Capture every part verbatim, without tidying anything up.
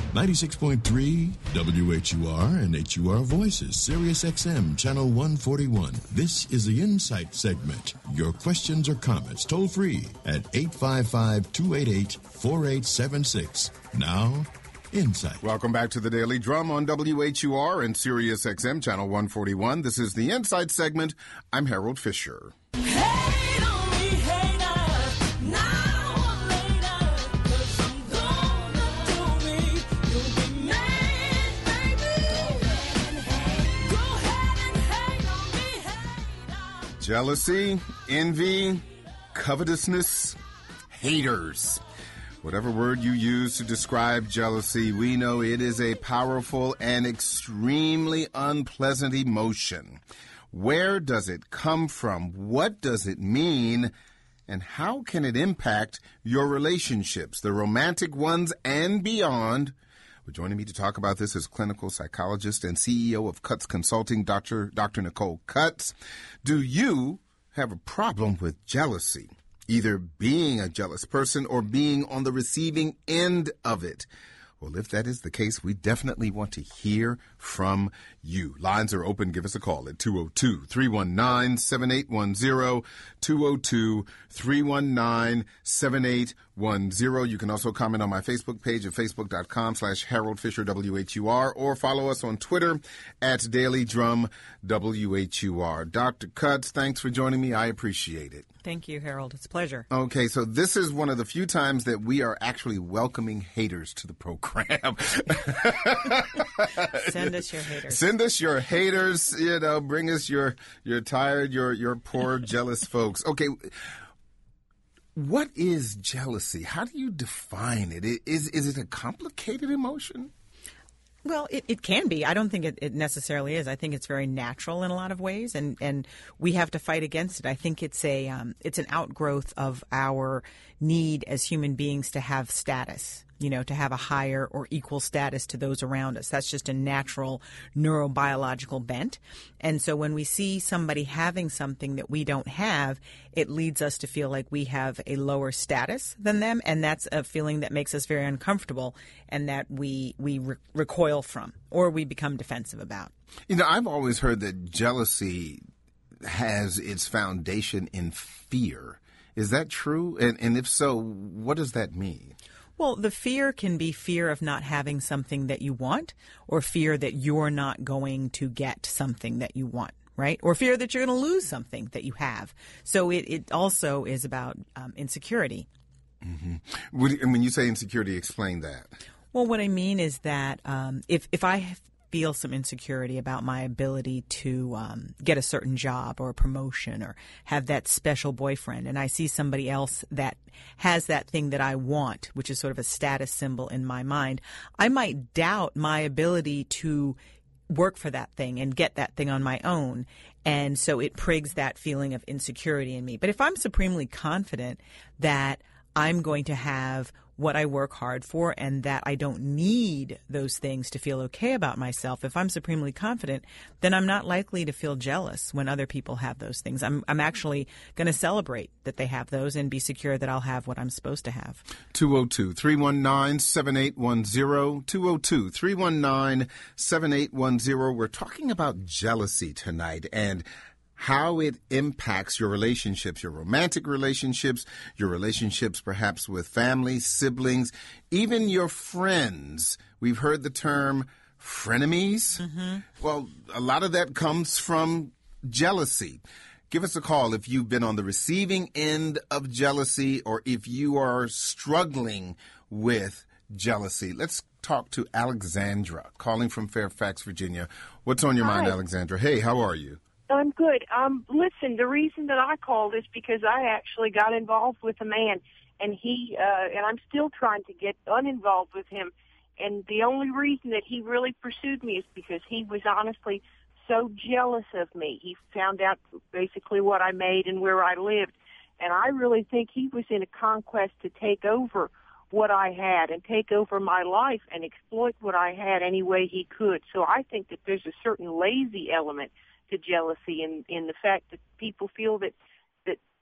ninety-six point three W H U R and H U R Voices, Sirius X M, Channel one forty-one. This is the Insight segment. Your questions or comments toll free at eight five five, two eight eight, four eight seven six. Now, Insight. Welcome back to the Daily Drum on W H U R and Sirius X M, Channel one forty-one. This is the Insight segment. I'm Harold Fisher. Hate on me, hater, now or later, 'cause I'm gonna do me. You'll be mad, baby. Go ahead and hate on me, hater. Jealousy, envy, covetousness, haters. Whatever word you use to describe jealousy, we know it is a powerful and extremely unpleasant emotion. Where does it come from? What does it mean? And how can it impact your relationships, the romantic ones and beyond? Well, joining me to talk about this is clinical psychologist and C E O of Cutts Consulting, Doctor Doctor Nicole Cutts. Do you have a problem with jealousy? Either being a jealous person or being on the receiving end of it. Well, if that is the case, we definitely want to hear from you. Lines are open. Give us a call at two oh two, three one nine, seven eight one zero, two oh two, three one nine, seven eight one zero. You can also comment on my Facebook page at facebook.com slash Harold Fisher W H U R or follow us on Twitter at Daily Drum W H U R. Doctor Cutts, thanks for joining me. I appreciate it. Thank you, Harold. It's a pleasure. Okay, so this is one of the few times that we are actually welcoming haters to the program. Send us your haters. Send us your haters, you know, bring us your your tired, your your poor, jealous folks. Okay, what is jealousy? How do you define it? Is, is it a complicated emotion? Well, it, it can be. I don't think it, it necessarily is. I think it's very natural in a lot of ways, and, and we have to fight against it. I think it's a um, it's an outgrowth of our need as human beings to have status, you know, to have a higher or equal status to those around us. That's just a natural neurobiological bent. And so when we see somebody having something that we don't have, it leads us to feel like we have a lower status than them. And that's a feeling that makes us very uncomfortable and that we, we re- recoil from or we become defensive about. You know, I've always heard that jealousy has its foundation in fear. Is that true? And, and if so, what does that mean? Well, the fear can be fear of not having something that you want or fear that you're not going to get something that you want, right? Or fear that you're going to lose something that you have. So it, it also is about um, insecurity. Mm-hmm. And when you say insecurity, explain that. Well, what I mean is that um, if, if I feel some insecurity about my ability to um, get a certain job or a promotion or have that special boyfriend, and I see somebody else that has that thing that I want, which is sort of a status symbol in my mind, I might doubt my ability to work for that thing and get that thing on my own. And so it prigs that feeling of insecurity in me. But if I'm supremely confident that I'm going to have what I work hard for and that I don't need those things to feel okay about myself, if I'm supremely confident, then I'm not likely to feel jealous when other people have those things. I'm, I'm actually going to celebrate that they have those and be secure that I'll have what I'm supposed to have. two oh two, three one nine, seven eight one zero, two oh two, three one nine, seven eight one zero. We're talking about jealousy tonight and how it impacts your relationships, your romantic relationships, your relationships perhaps with family, siblings, even your friends. We've heard the term frenemies. Mm-hmm. Well, a lot of that comes from jealousy. Give us a call if you've been on the receiving end of jealousy or if you are struggling with jealousy. Let's talk to Alexandra, calling from Fairfax, Virginia. What's on your Hi. mind, Alexandra? Hey, how are you? I'm good. Um, listen, the reason that I called is because I actually got involved with a man, and he uh, and I'm still trying to get uninvolved with him. And the only reason that he really pursued me is because he was honestly so jealous of me. He found out basically what I made and where I lived, and I really think he was in a conquest to take over what I had and take over my life and exploit what I had any way he could. So I think that there's a certain lazy element to jealousy in, in the fact that people feel that, that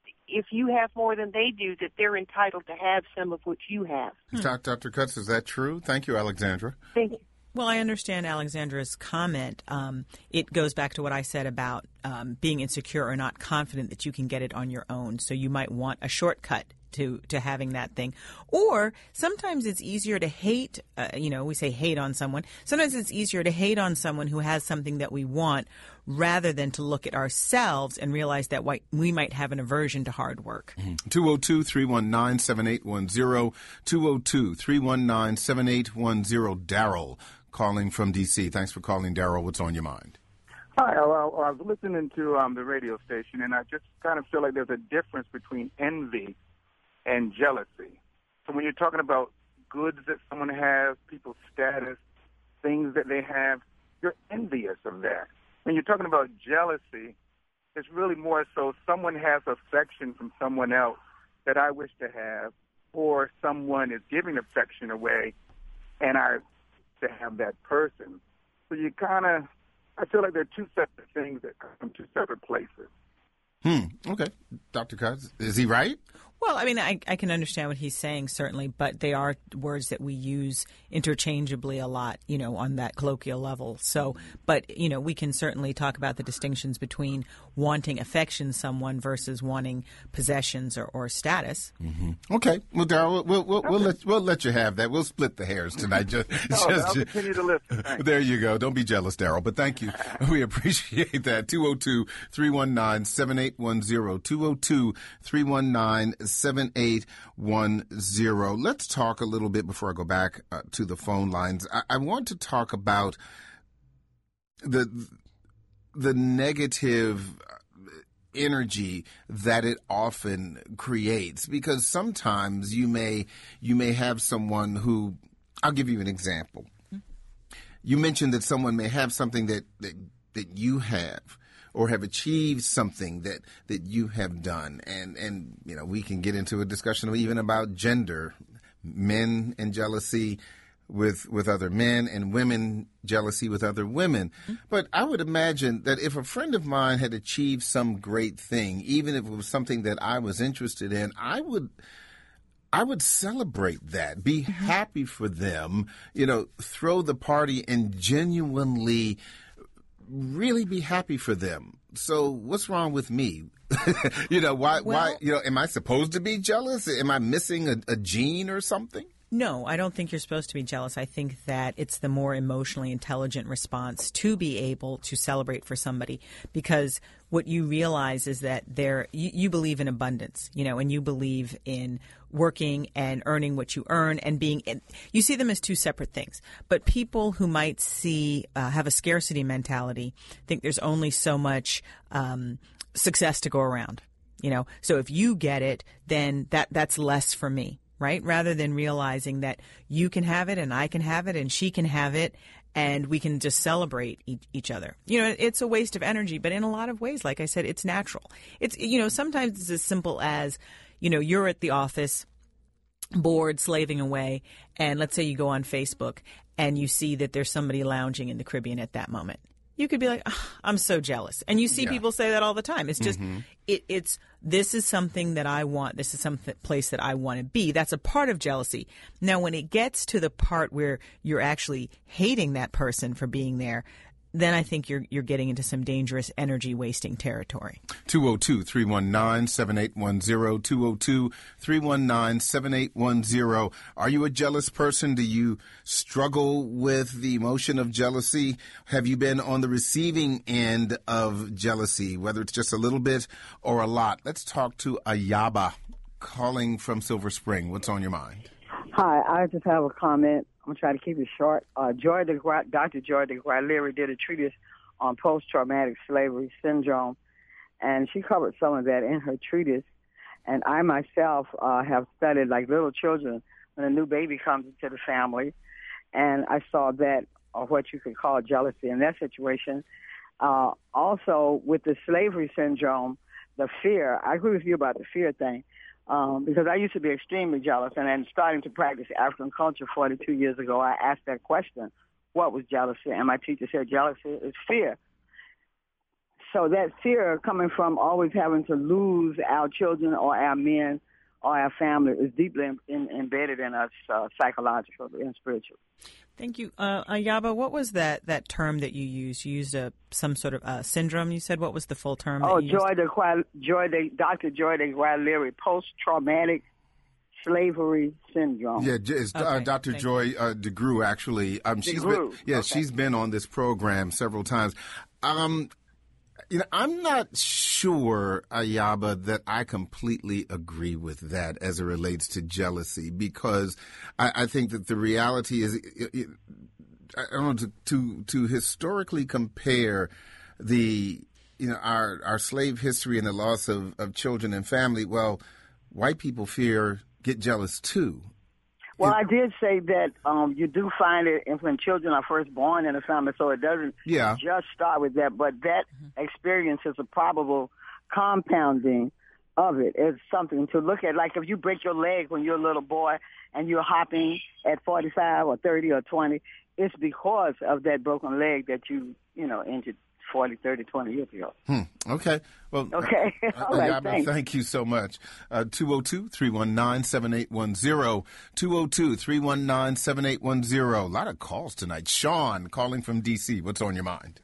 if you have more than they do, that they're entitled to have some of what you have. Doc- Doctor Cutts, is that true? Thank you, Alexandra. Thank you. Well, I understand Alexandra's comment. Um, it goes back to what I said about um, being insecure or not confident that you can get it on your own. So you might want a shortcut to, to having that thing. Or sometimes it's easier to hate, uh, you know, we say hate on someone. Sometimes it's easier to hate on someone who has something that we want rather than to look at ourselves and realize that we might have an aversion to hard work. two oh two, three one nine, seven eight one zero, two oh two, three one nine, seven eight one zero. Daryl calling from D C. Thanks for calling, Daryl. What's on your mind? Hi, well, I was listening to um, the radio station, and I just kind of feel like there's a difference between envy and jealousy. So when you're talking about goods that someone has, people's status, things that they have, you're envious of that. When you're talking about jealousy, it's really more so someone has affection from someone else that I wish to have, or someone is giving affection away, and I to have that person. So you kind of, I feel like they're two separate things that come from two separate places. Hmm. Okay. Doctor Cutts, is he right? Well, I mean, I, I can understand what he's saying, certainly, but they are words that we use interchangeably a lot, you know, on that colloquial level. So, but, you know, we can certainly talk about the distinctions between wanting affection someone versus wanting possessions or, or status. Mm-hmm. Okay. Well, Darryl, we'll, we'll, we'll, let, we'll let you have that. We'll split the hairs tonight. Just, Oh, just, I'll continue to listen. Thanks. There you go. Don't be jealous, Darryl, but thank you. We appreciate that. two oh two, three one nine, seven eight one zero, two oh two, three one nine, seven eight one zero. Let's talk a little bit before I go back uh, to the phone lines. I, I want to talk about the the negative energy that it often creates, because sometimes you may you may have someone who, I'll give you an example. You mentioned that someone may have something that that, that you have, or have achieved something that, that you have done. And, and, you know, we can get into a discussion even about gender, men and jealousy with, with other men, and women jealousy with other women. Mm-hmm. But I would imagine that if a friend of mine had achieved some great thing, even if it was something that I was interested in, I would, I would celebrate that, be mm-hmm. happy for them, you know, throw the party and genuinely really be happy for them. So what's wrong with me? you know, why, well, why, you know, am I supposed to be jealous? Am I missing a, a gene or something? No, I don't think you're supposed to be jealous. I think that it's the more emotionally intelligent response to be able to celebrate for somebody, because what you realize is that there you, you believe in abundance, you know, and you believe in working and earning what you earn and being in, you see them as two separate things. But people who might see uh, have a scarcity mentality think there's only so much um, success to go around, you know. So if you get it, then that that's less for me. Right? Rather than realizing that you can have it and I can have it and she can have it and we can just celebrate e- each other. You know, it's a waste of energy, but in a lot of ways, like I said, it's natural. It's, you know, sometimes it's as simple as, you know, you're at the office, bored, slaving away, and let's say you go on Facebook and you see that there's somebody lounging in the Caribbean at that moment. You could be like, oh, I'm so jealous. And you see yeah. people say that all the time. It's just, mm-hmm. it, it's, this is something that I want. This is some place that I want to be. That's a part of jealousy. Now, when it gets to the part where you're actually hating that person for being there, then I think you're you're getting into some dangerous energy wasting territory. two oh two, three one nine, seven eight one zero, two oh two, three one nine, seven eight one zero. Are you a jealous person? Do you struggle with the emotion of jealousy? Have you been on the receiving end of jealousy, whether it's just a little bit or a lot? Let's talk to Ayaba calling from Silver Spring. What's on your mind? Hi, I just have a comment. I'm going to try to keep it short. Uh, Joy DeGra- Doctor Joy DeGra did a treatise on post-traumatic slavery syndrome, and she covered some of that in her treatise. And I myself uh, have studied, like little children, when a new baby comes into the family, and I saw that, or what you could call jealousy in that situation. Uh, also, with the slavery syndrome, the fear, I agree with you about the fear thing. Um, because I used to be extremely jealous, and then starting to practice African culture forty-two years ago, I asked that question, what was jealousy? And my teacher said jealousy is fear. so that fear coming from always having to lose our children or our men or our family is deeply in, in, embedded in us uh, psychologically and spiritually. Thank you. Uh, Ayaba, what was that, that term that you used? You used a, some sort of uh, syndrome, you said? What was the full term? Oh, that you Joy used? de, Joy de, Doctor Joy de Gualeri, post-traumatic slavery syndrome. Yeah, j- it's, uh, Okay, Doctor thank Joy uh, DeGruy, actually. Um, she's DeGruy, been, yeah, okay. she's been on this program several times. Um, you know, I'm not sure, Ayaba, that I completely agree with that as it relates to jealousy, because I, I think that the reality is, it, it, I don't know, to, to to historically compare the you know our our slave history and the loss of, of children and family. Well, white people fear get jealous too. Well, I did say that um, you do find it when children are first born in a family, so it doesn't Yeah. just start with that. But that experience is a probable compounding of it. It's something to look at. Like if you break your leg when you're a little boy and you're hopping at forty-five or thirty or twenty, it's because of that broken leg that you, you know, injured forty, thirty, twenty years ago. Hmm. Okay. Well, Okay. uh, All right, Ayaba, thanks. thank you so much. Uh, two oh two, three one nine, seven eight one zero. two oh two, three one nine, seven eight one zero. A lot of calls tonight. Sean calling from D C. What's on your mind?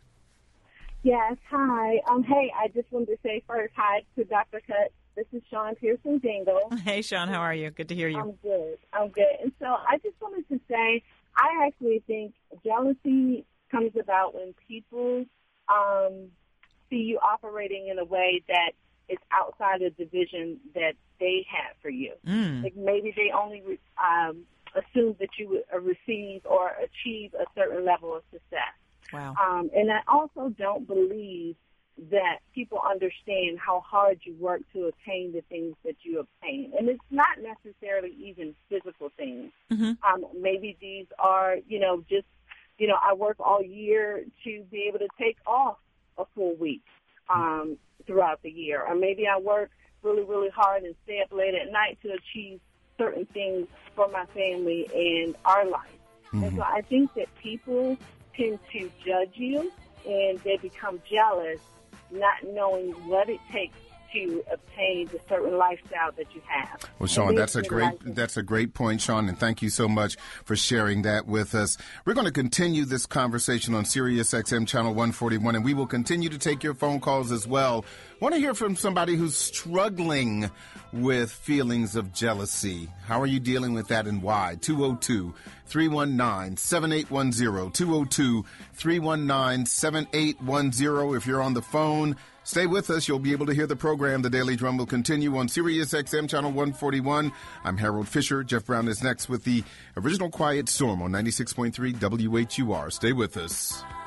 Yes, hi. Um, hey, I just wanted to say first hi to Doctor Cut. This is Sean Pearson Dingle. Hey, Sean, how are you? Good to hear you. I'm good. I'm good. And so I just wanted to say I actually think jealousy comes about when people um, see you operating in a way that is outside of the vision that they had for you. Mm. Like maybe they only um, assume that you would uh, receive or achieve a certain level of success. Wow. Um, and I also don't believe that people understand how hard you work to attain the things that you obtain. And it's not necessarily even physical things. Mm-hmm. Um, maybe these are, you know, just, you know, I work all year to be able to take off a full week um, throughout the year. Or maybe I work really, really hard and stay up late at night to achieve certain things for my family and our life. Mm-hmm. And so I think that people tend to judge you and they become jealous, not knowing what it takes to obtain the certain lifestyle that you have. Well, Sean, that's a great that's a great point, Sean, and thank you so much for sharing that with us. We're going to continue this conversation on Sirius X M Channel one forty-one, and we will continue to take your phone calls as well. I want to hear from somebody who's struggling with feelings of jealousy. How are you dealing with that and why? two oh two, three one nine, seven eight one zero. two oh two, three one nine, seven eight one zero. If you're on the phone, stay with us. You'll be able to hear the program. The Daily Drum will continue on Sirius X M Channel one forty-one. I'm Harold Fisher. Jeff Brown is next with the original Quiet Storm on ninety-six point three W H U R. Stay with us.